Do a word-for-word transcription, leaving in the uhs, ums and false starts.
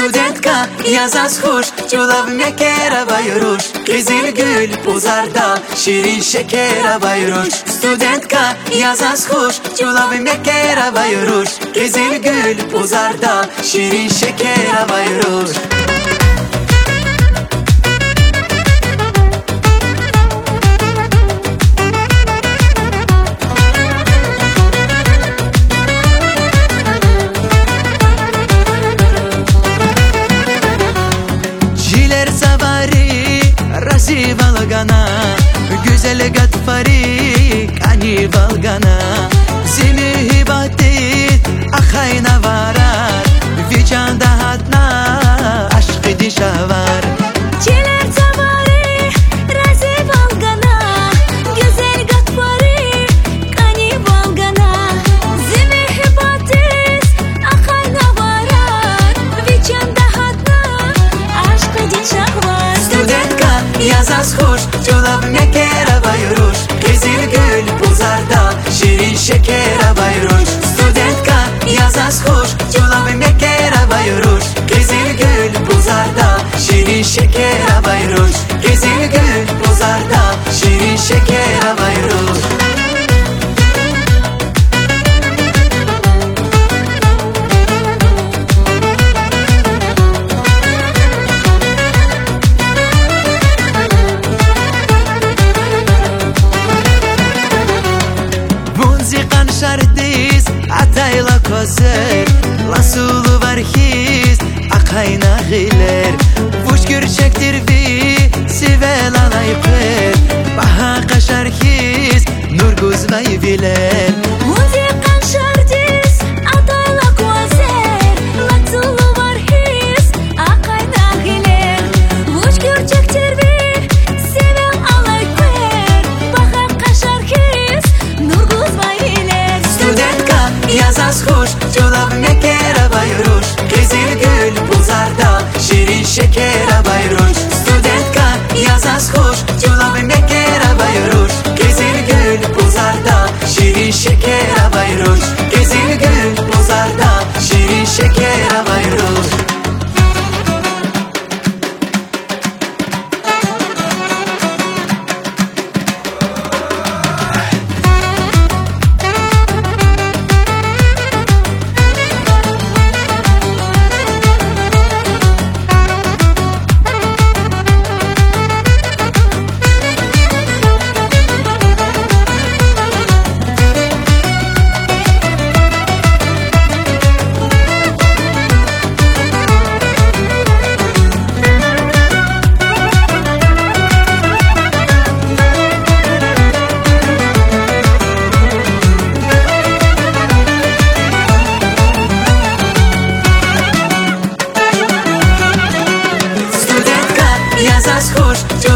Studentka yazas hoş, çolab mekera bayruş. Kızıl gül uzarda, şirin şekera bayruş. Studentka yazas hoş, çolab mekera bayruş. Kızıl gül uzarda, şirin şekera bayruş. Razi valgana, güzel gatfari kani valgana. Zimi hibatit akhayna varar, vicanda hatna aşkı dişavar. Çiler savari, razi valgana, güzel gatfari kani valgana. Zimi hibatit akhayna varar, vicanda hatna aşkı dişavar. Studentka yazas hoş, çolab mekera bayruş. Kızıl gül uzarda, şirin şekera bayruş. Studentka yazas hoş, çolab mekera bayruş. Kızıl gül uzarda, şirin şekera bayruş. Kızıl gül uzarda, şirin şekera bayruş. Şardis atayla kozer, lasulu var his akayna giler. Vuş görçektir vi sivel alayper, baha kaşar his nurguz vay biler. Muzikan şardis atayla kozer, lasulu var his akayna giler. Vuş görçektir vi sivel alayper, baha kaşar his nurguz vay biler. Studentka yazas hoş, çolab mekera bayruş. Kızıl gül uzarda, şirin şekera bayruş. Studentka yazas hoş, çolab mekera bayruş. Kızıl gül uzarda, şirin şekera bayruş. Kızıl gül uzarda, şirin şekera bayruş. Yazas hoş,